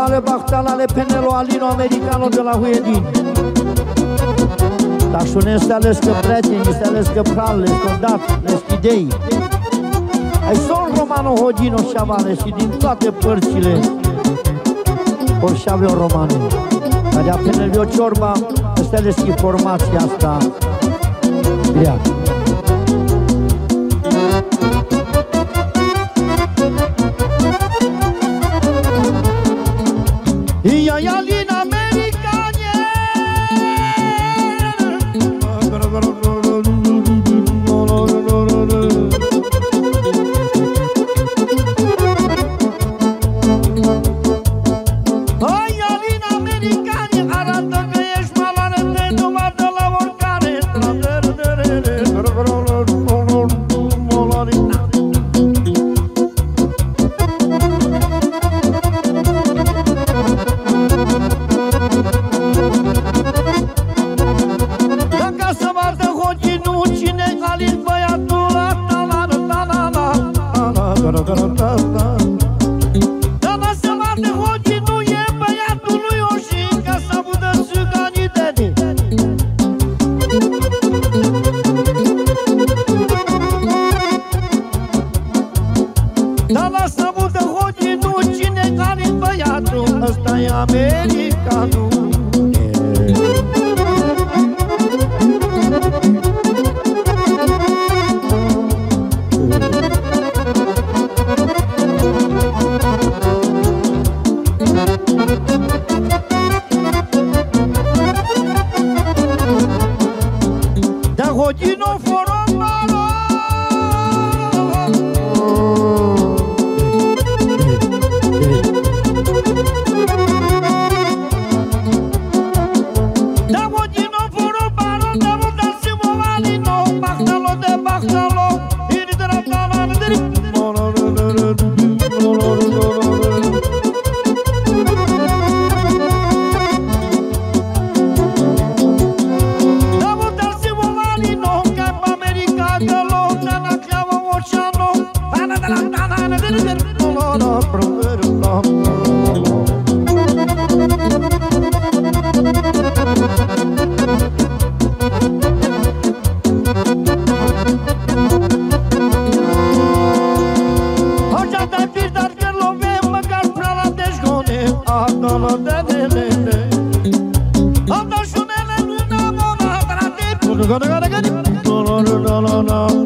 ale Bachtal, ale Penelo, Alino, Americano de la Huedin. Dar și ne ales că prieteni, ne ales că pral, le scondat, le schidei. Ai son Romano Hodino Șavale și din toate părțile or și avea romane. Care apene o ciorba, ăsta le schimb formația asta. Grea. Ia din americane. Arată că ești maloare, te numai de la oricare. Dacă să vadă hocinul, cine alin băiatul ăsta. Dacă să vadă hocinul, e băiatul lui Oșin, ca să budă țiganii de Dar să budă hocinul, cine alin băiatul ăsta e americanul. Da hodino foromalo. Da hodino foromalo, da muda simovali no, Bachtal de Bachtal, iri de la tana de no.